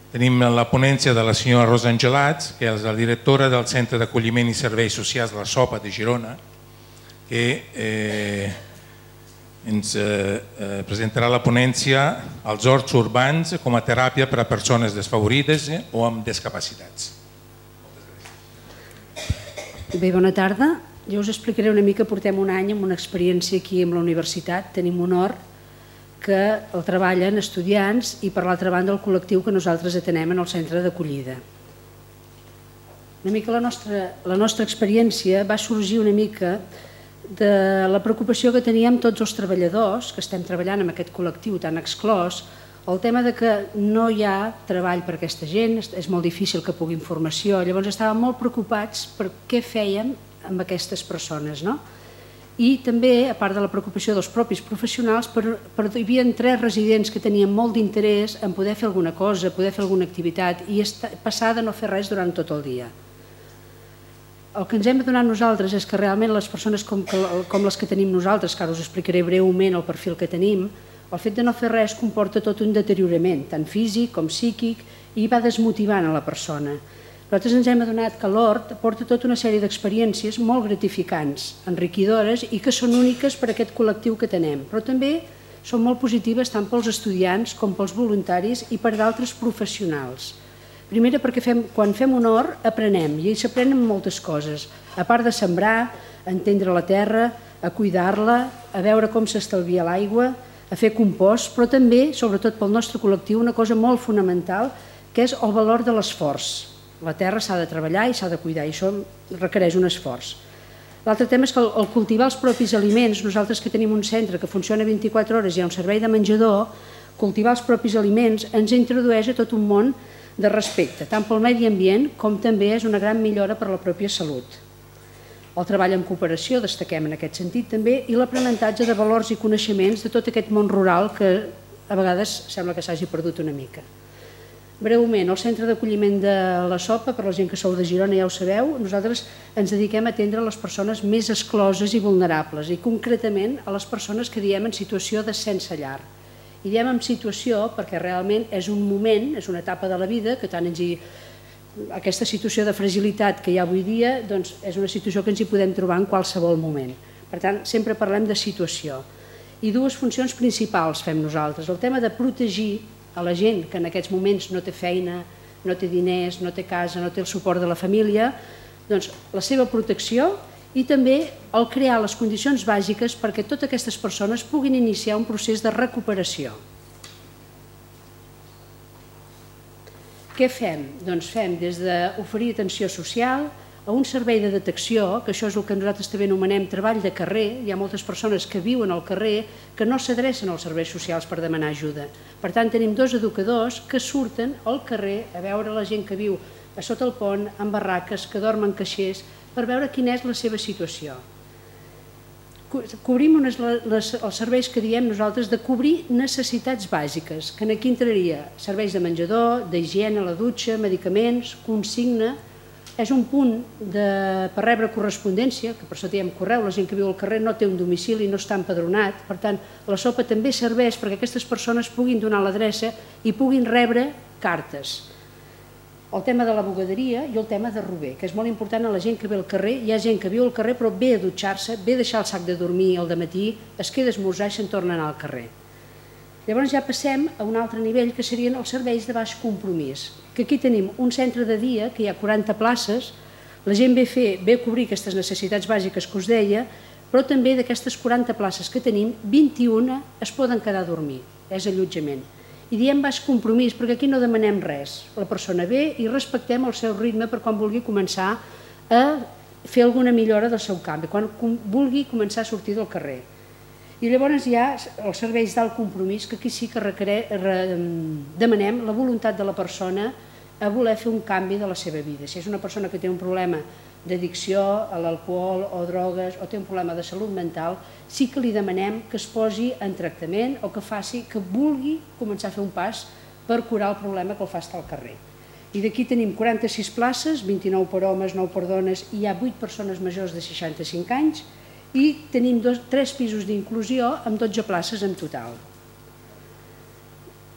Tenim la ponència de la senyora Rosa Angelats, que és la directora del Centre d'Acolliment i Serveis Socials de la SOPA de Girona, que ens presentarà la ponència als horts urbans com a teràpia per a persones desfavorides o amb discapacitats. Bé, bona tarda. Jo us explicaré una mica, portem un any amb una experiència aquí amb la universitat, tenim un hort que el treballen estudiants i per l'altra banda el col·lectiu que nosaltres atenem en el centre d'acollida. Una mica la nostra experiència va sorgir una mica de la preocupació que teníem tots els treballadors que estem treballant amb aquest col·lectiu tan exclòs, el tema de que no hi ha treball per a aquesta gent, és molt difícil que pugui informació, llavors estàvem molt preocupats per què fèiem amb aquestes persones, no? I també, a part de la preocupació dels propis professionals, hi havia 3 residents que tenien molt d'interès en poder fer alguna cosa, poder fer alguna activitat i passar de no fer res durant tot el dia. El que ens hem adonat nosaltres és que realment les persones com les que tenim nosaltres, que ara us explicaré breument el perfil que tenim, el fet de no fer res comporta tot un deteriorament, tant físic com psíquic, i va desmotivant a la persona. Nosaltres ens hem adonat que l'hort porta tota una sèrie d'experiències molt gratificants, enriquidores i que són úniques per a aquest col·lectiu que tenem, però també són molt positives tant pels estudiants com pels voluntaris i per d'altres professionals. Primera perquè quan fem un hort aprenem i s'aprenen moltes coses, a part de sembrar, a entendre la terra, a cuidar-la, a veure com s'estalvia l'aigua, a fer compost, però també, sobretot pel nostre col·lectiu, una cosa molt fonamental que és el valor de l'esforç. La terra s'ha de treballar i s'ha de cuidar i això requereix un esforç. L'altre tema és que el cultivar els propis aliments, nosaltres que tenim un centre que funciona 24 hores i hi ha un servei de menjador, cultivar els propis aliments ens introdueix a tot un món de respecte, tant pel medi ambient com també és una gran millora per a la pròpia salut. El treball en cooperació, destaquem en aquest sentit també, i l'aprenentatge de valors i coneixements de tot aquest món rural que a vegades sembla que s'hagi perdut una mica. Breument, el centre d'acolliment de la SOPA, per la gent que sou de Girona ja ho sabeu, nosaltres ens dediquem a atendre les persones més excloses i vulnerables i concretament a les persones que diem en situació de sense llar. I diem en situació perquè realment és un moment, és una etapa de la vida que tant aquesta situació de fragilitat que hi ha avui dia és una situació que ens hi podem trobar en qualsevol moment. Per tant, sempre parlem de situació. I 2 funcions principals fem nosaltres. El tema de protegir a la gent que en aquests moments no té feina, no té diners, no té casa, no té el suport de la família, doncs la seva protecció i també el crear les condicions bàsiques perquè totes aquestes persones puguin iniciar un procés de recuperació. Què fem? Doncs fem des d'oferir atenció social a un servei de detecció, que això és el que nosaltres també anomenem treball de carrer. Hi ha moltes persones que viuen al carrer que no s'adrecen als serveis socials per demanar ajuda. Per tant, tenim 2 educadors que surten al carrer a veure la gent que viu a sota el pont, en barraques, que dormen caixers, per veure quina és la seva situació. Cobrim els serveis que diem nosaltres de cobrir necessitats bàsiques, que aquí entraria serveis de menjador, d'higiene, la dutxa, medicaments, consigna. És un punt per rebre correspondència, que per això diem correu, la gent que viu al carrer no té un domicili, no està empadronat, per tant la SOPA també serveix perquè aquestes persones puguin donar l'adreça i puguin rebre cartes. El tema de la bugaderia i el tema de rober, que és molt important a la gent que ve al carrer. Hi ha gent que viu al carrer però ve a dutxar-se, ve a deixar el sac de dormir al dematí, es queda a esmorzar i se'n torna a anar al carrer. Llavors ja passem a un altre nivell que serien els serveis de baix compromís, que aquí tenim un centre de dia que hi ha 40 places, la gent ve a cobrir aquestes necessitats bàsiques que us deia, però també d'aquestes 40 places que tenim, 21 es poden quedar a dormir, és allotjament. I diem baix compromís perquè aquí no demanem res, la persona ve i respectem el seu ritme per quan vulgui començar a fer alguna millora del seu canvi, quan vulgui començar a sortir del carrer. I llavors hi ha els serveis d'alt compromís, que aquí sí que demanem la voluntat de la persona a voler fer un canvi de la seva vida. Si és una persona que té un problema d'addicció a l'alcohol o drogues o té un problema de salut mental, sí que li demanem que es posi en tractament o que vulgui començar a fer un pas per curar el problema que el fa estar al carrer. I d'aquí tenim 46 places, 29 per homes, 9 per dones, i hi ha 8 persones majors de 65 anys, i tenim 3 pisos d'inclusió amb 12 places en total.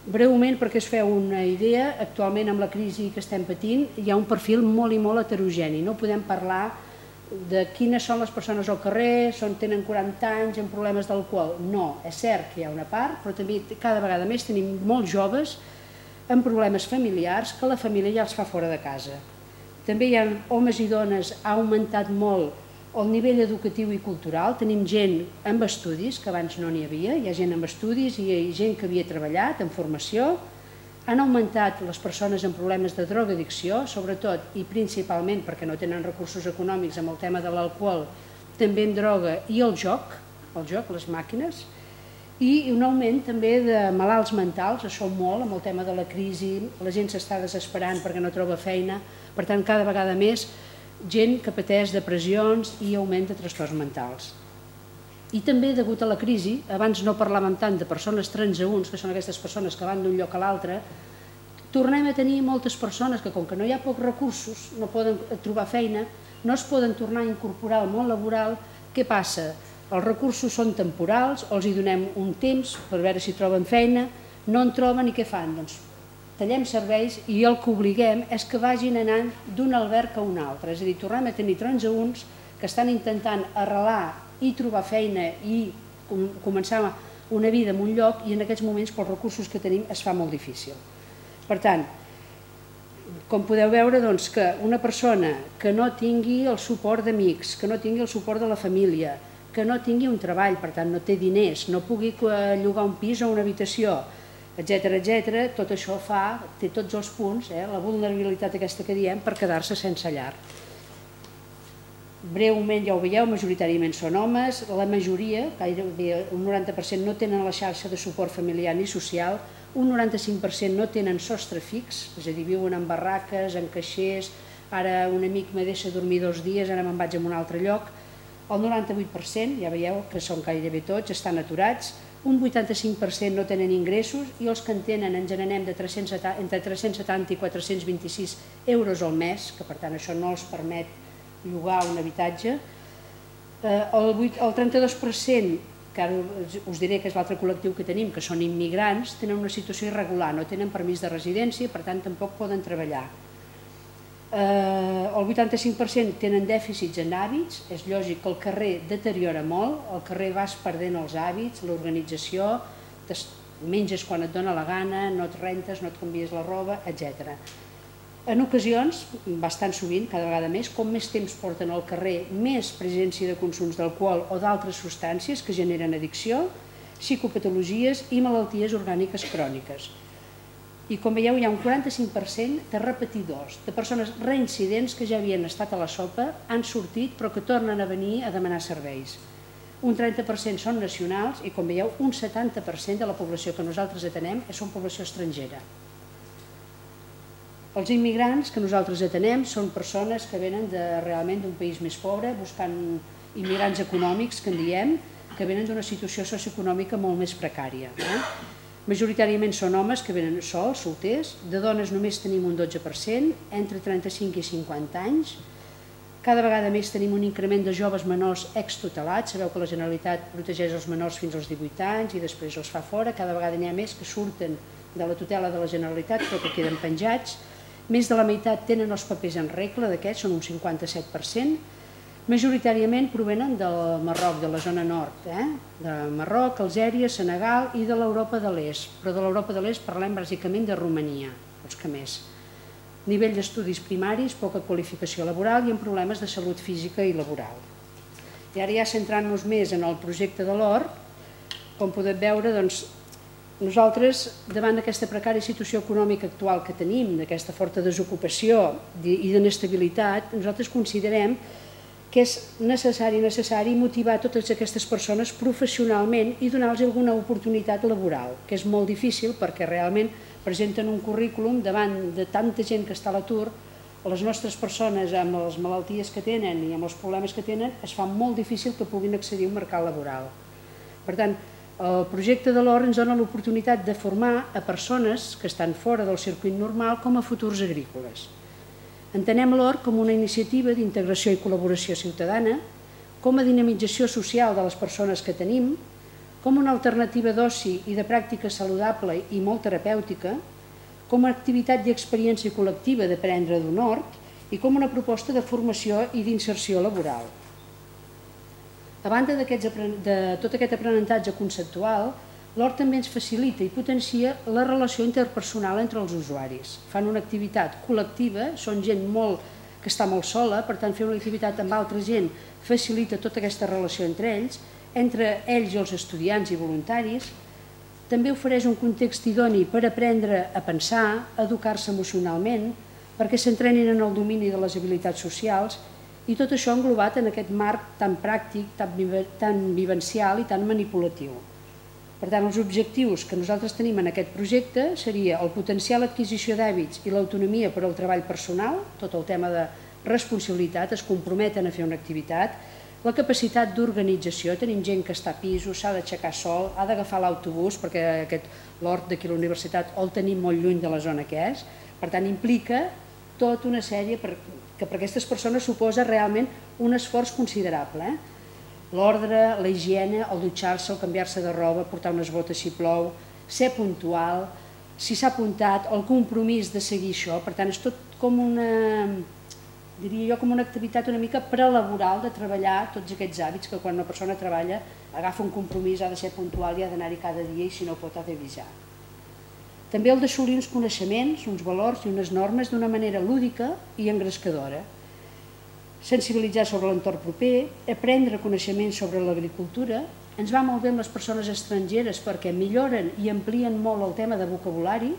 Breument, perquè es feu una idea, actualment amb la crisi que estem patint hi ha un perfil molt i molt heterogeni. No podem parlar de quines són les persones al carrer, tenen 40 anys amb problemes d'alcohol. No, és cert que hi ha una part, però també cada vegada més tenim molts joves amb problemes familiars que la família ja els fa fora de casa. També hi ha homes i dones, ha augmentat molt el nivell educatiu i cultural, tenim gent amb estudis, que abans no n'hi havia, hi ha gent amb estudis i hi ha gent que havia treballat en formació, han augmentat les persones amb problemes de drogadicció, sobretot i principalment perquè no tenen recursos econòmics amb el tema de l'alcohol, també amb droga i el joc, les màquines, i un augment també de malalts mentals, això molt, amb el tema de la crisi, la gent s'està desesperant perquè no troba feina, per tant cada vegada més gent que pateix depressions i augment de trastorns mentals. I també, degut a la crisi, abans no parlàvem tant de persones transeünts, que són aquestes persones que van d'un lloc a l'altre, tornem a tenir moltes persones que, com que no hi ha pocs recursos, no poden trobar feina, no es poden tornar a incorporar al món laboral. Què passa? Els recursos són temporals, els hi donem un temps per veure si troben feina, no en troben i què fan? Doncs tallem serveis i el que obliguem és que vagin anant d'un alberg a un altre, és a dir, tornem a tenir transeünts que estan intentant arrelar i trobar feina i començar una vida en un lloc i en aquests moments, pels recursos que tenim, es fa molt difícil. Per tant, com podeu veure, que una persona que no tingui el suport d'amics, que no tingui el suport de la família, que no tingui un treball, per tant no té diners, no pugui llogar un pis o una habitació, etc., tot això té tots els punts, la vulnerabilitat aquesta que diem, per quedar-se sense llar. Breument, ja ho veieu, majoritàriament són homes, la majoria, gairebé un 90%, no tenen la xarxa de suport familiar ni social, un 95% no tenen sostre fix, és a dir, viuen en barraques, en caixers, ara un amic me deixa dormir 2 dies, ara me'n vaig a un altre lloc, el 98%, ja veieu que són gairebé tots, estan aturats, un 85% no tenen ingressos i els que en tenen ens n'anem entre 370 i 426 euros al mes, que per tant això no els permet llogar un habitatge. El 32%, que ara us diré que és l'altre col·lectiu que tenim, que són immigrants, tenen una situació irregular, no tenen permís de residència, per tant tampoc poden treballar. El 85% tenen dèficits en hàbits, és lògic que el carrer deteriora molt, el carrer vas perdent els hàbits, l'organització, menges quan et dóna la gana, no et rentes, no et canvies la roba, etc. En ocasions, bastant sovint, cada vegada més, com més temps porten al carrer, més presència de consums d'alcohol o d'altres substàncies que generen addicció, psicopatologies i malalties orgàniques cròniques. I com veieu hi ha un 45% de repetidors, de persones reincidents que ja havien estat a la sopa, han sortit però que tornen a venir a demanar serveis. Un 30% són nacionals i com veieu un 70% de la població que nosaltres atenem són població estrangera. Els immigrants que nosaltres atenem són persones que venen realment d'un país més pobre, buscant immigrants econòmics, que en diem, que venen d'una situació socioeconòmica molt més precària. Majoritàriament són homes que venen sols, solters, de dones només tenim un 12%, entre 35 i 50 anys. Cada vegada més tenim un increment de joves menors extutelats, sabeu que la Generalitat protegeix els menors fins als 18 anys i després els fa fora, cada vegada n'hi ha més que surten de la tutela de la Generalitat però que queden penjats. Més de la meitat tenen els papers en regla, d'aquests són un 57%. Majoritàriament provenen del Marroc, de la zona nord, de Marroc, Algèria, Senegal i de l'Europa de l'Est. Però de l'Europa de l'Est parlem bàsicament de Romania, els que més. Nivell d'estudis primaris, poca qualificació laboral i amb problemes de salut física i laboral. I ara ja centrant-nos més en el projecte de l'OR, com podeu veure, nosaltres, davant d'aquesta precària situació econòmica actual que tenim, d'aquesta forta desocupació i d'inestabilitat, nosaltres considerem que és necessari motivar totes aquestes persones professionalment i donar-los alguna oportunitat laboral, que és molt difícil perquè realment presenten un currículum davant de tanta gent que està a l'atur, les nostres persones amb les malalties que tenen i amb els problemes que tenen es fa molt difícil que puguin accedir a un mercat laboral. Per tant, el projecte de l'OR ens dona l'oportunitat de formar a persones que estan fora del circuit normal com a futurs agrícoles. Entenem l'OR com una iniciativa d'integració i col·laboració ciutadana, com a dinamització social de les persones que tenim, com una alternativa d'oci i de pràctica saludable i molt terapèutica, com a activitat i experiència col·lectiva d'aprendre d'un hort i com una proposta de formació i d'inserció laboral. A banda de tot aquest aprenentatge conceptual, l'hort també ens facilita i potencia la relació interpersonal entre els usuaris. Fan una activitat col·lectiva, són gent que està molt sola, per tant fer una activitat amb altra gent facilita tota aquesta relació entre ells i els estudiants i voluntaris. També ofereix un context idoni per aprendre a pensar, a educar-se emocionalment, perquè s'entrenin en el domini de les habilitats socials, i tot això englobat en aquest marc tan pràctic, tan vivencial i tan manipulatiu. Per tant, els objectius que nosaltres tenim en aquest projecte seria el potenciar l'adquisició d'hàbits i l'autonomia per al treball personal, tot el tema de responsabilitat, es comprometen a fer una activitat, la capacitat d'organització, tenim gent que està a pisos, s'ha d'aixecar sol, ha d'agafar l'autobús, perquè l'hort d'aquí a la universitat el tenim molt lluny de la zona que és, per tant implica tota una sèrie que per aquestes persones suposa realment un esforç considerable. L'ordre, la higiene, el dutxar-se, el canviar-se de roba, portar unes botes si plou, ser puntual, si s'ha apuntat, el compromís de seguir això, per tant és tot com diria jo, com una activitat una mica prelaboral de treballar tots aquests hàbits que quan una persona treballa agafa un compromís, ha de ser puntual i ha d'anar-hi cada dia i si no pot ha d'avisar. També el d'assolir uns coneixements, uns valors i unes normes d'una manera lúdica i engrescadora. Sensibilitzar sobre l'entorn proper, aprendre coneixements sobre l'agricultura. Ens va molt bé amb les persones estrangeres perquè milloren i amplien molt el tema de vocabulari.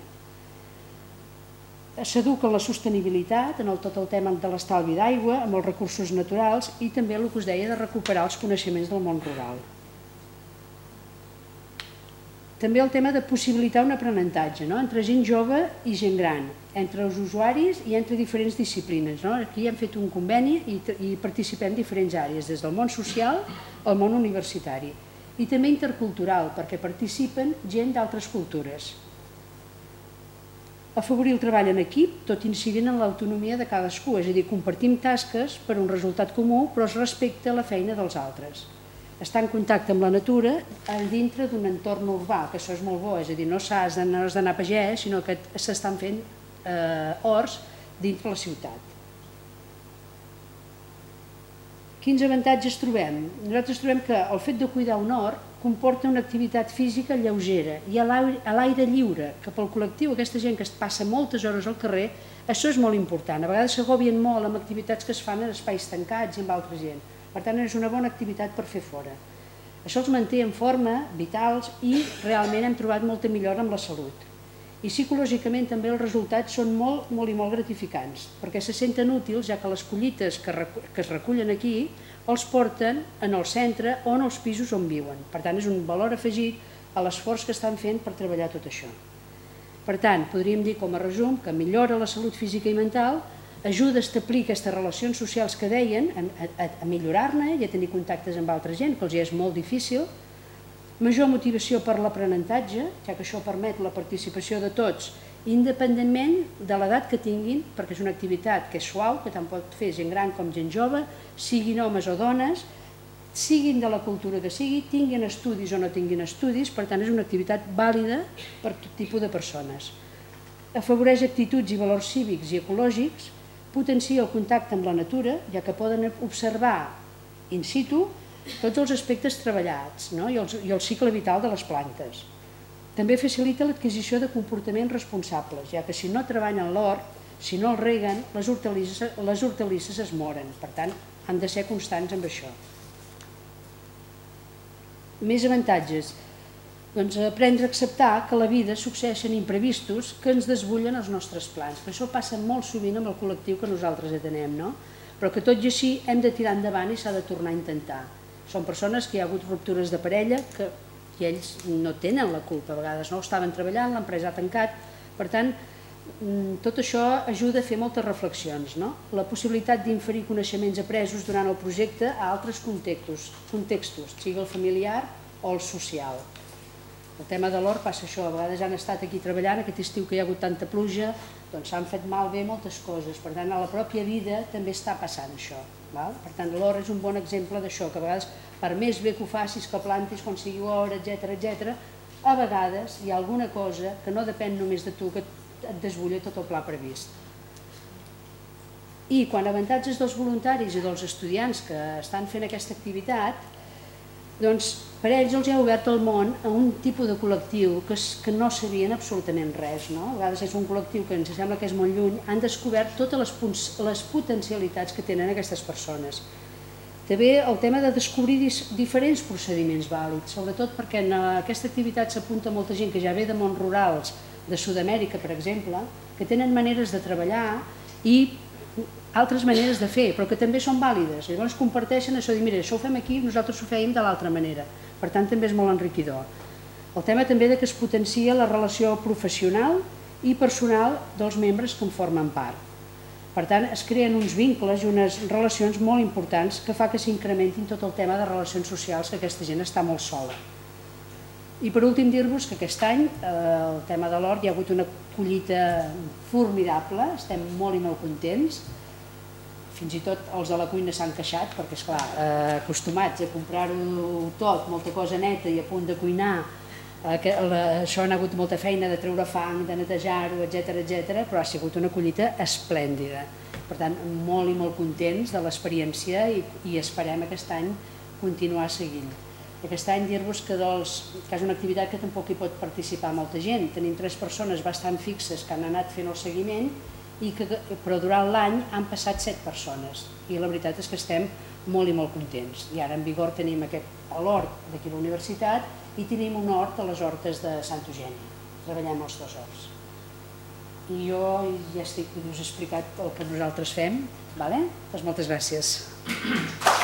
S'educa en la sostenibilitat, en tot el tema de l'estalvi d'aigua, amb els recursos naturals i també el que us deia de recuperar els coneixements del món rural. També el tema de possibilitar un aprenentatge entre gent jove i gent gran, entre els usuaris i entre diferents disciplines. Aquí hem fet un conveni i participem en diferents àrees, des del món social al món universitari. I també intercultural, perquè participen gent d'altres cultures. Afavorir el treball en equip, tot incidint en l'autonomia de cadascú, és a dir, compartim tasques per un resultat comú, però es respecta la feina dels altres. Estar en contacte amb la natura dintre d'un entorn urbà, que això és molt bo, és a dir, no has d'anar a pagès, sinó que s'estan fent horts dintre la ciutat. Quins avantatges trobem? Nosaltres trobem que el fet de cuidar un hort comporta una activitat física lleugera i a l'aire lliure, que pel col·lectiu, aquesta gent que es passa moltes hores al carrer, això és molt important. A vegades s'agobien molt amb activitats que es fan en espais tancats i amb altra gent. Per tant, és una bona activitat per fer fora. Això els manté en forma, vitals, i realment hem trobat molta millora amb la salut. I psicològicament també els resultats són molt i molt gratificants, perquè se senten útils, ja que les collites que es recullen aquí els porten en el centre o en els pisos on viuen. Per tant, és un valor afegit a l'esforç que estan fent per treballar tot això. Per tant, podríem dir com a resum que millora la salut física i mental, ajuda a establir aquestes relacions socials que deien, a millorar-ne i a tenir contactes amb altra gent, que els és molt difícil, major motivació per l'aprenentatge, ja que això permet la participació de tots, independentment de l'edat que tinguin, perquè és una activitat que és suau, que tant pot fer gent gran com gent jove, siguin homes o dones, siguin de la cultura que sigui, tinguin estudis o no tinguin estudis, per tant és una activitat vàlida per tot tipus de persones. Afavoreix actituds i valors cívics i ecològics, potencia el contacte amb la natura, ja que poden observar in situ tots els aspectes treballats i el cicle vital de les plantes. També facilita l'adquisició de comportaments responsables, ja que si no treballen l'hort, si no el reguen, les hortalisses es moren. Per tant, han de ser constants amb això. Més avantatges. Doncs aprendre a acceptar que a la vida succeeixen imprevistos que ens desbullen els nostres plans. Per això passa molt sovint amb el col·lectiu que nosaltres atenem, però que tot i així hem de tirar endavant i s'ha de tornar a intentar. Són persones que hi ha hagut ruptures de parella que ells no tenen la culpa, a vegades no estaven treballant, l'empresa ha tancat, per tant, tot això ajuda a fer moltes reflexions. La possibilitat d'inferir coneixements apresos durant el projecte a altres contextos, sigui el familiar o el social. El tema de l'hort passa això, a vegades han estat aquí treballant, aquest estiu que hi ha hagut tanta pluja, doncs s'han fet malbé moltes coses, per tant a la pròpia vida també està passant això. Per tant l'hort és un bon exemple d'això, que a vegades per més bé que ho facis, que plantis quan sigui hora, etc., a vegades hi ha alguna cosa que no depèn només de tu, que et desbulla tot el pla previst. I quan a avantatges dels voluntaris i dels estudiants que estan fent aquesta activitat, doncs per ells els ha obert el món a un tipus de col·lectiu que no sabien absolutament res. A vegades és un col·lectiu que ens sembla que és molt lluny, han descobert totes les potencialitats que tenen aquestes persones. També el tema de descobrir diferents procediments vàlids, sobretot perquè en aquesta activitat s'apunta molta gent que ja ve de mons rurals, de Sud-amèrica, per exemple, que tenen maneres de treballar i altres maneres de fer, però que també són vàlides. Llavors comparteixen això de dir, mira, això ho fem aquí, nosaltres ho fèiem de l'altra manera. Per tant, també és molt enriquidor. El tema també que es potencia la relació professional i personal dels membres que en formen part. Per tant, es creen uns vincles i unes relacions molt importants que fa que s'incrementin tot el tema de relacions socials, que aquesta gent està molt sola. I per últim dir-vos que aquest any, el tema de l'hort, hi ha hagut una collita formidable, estem molt i molt contents. Fins i tot els de la cuina s'han queixat, perquè, esclar, acostumats a comprar-ho tot, molta cosa neta i a punt de cuinar, això han hagut molta feina de treure fang, de netejar-ho, etc., però ha sigut una collita esplèndida. Per tant, molt i molt contents de l'experiència i esperem aquest any continuar seguint. Aquest any dir-vos que és una activitat que tampoc hi pot participar molta gent. Tenim 3 persones bastant fixes que han anat fent el seguiment, però durant l'any han passat 7 persones i la veritat és que estem molt i molt contents. I ara en vigor tenim l'hort d'aquí a la universitat i tenim un hort a les hortes de Sant Eugeni. Treballem els 2 horts. I jo ja us he explicat el que nosaltres fem. Doncs moltes gràcies.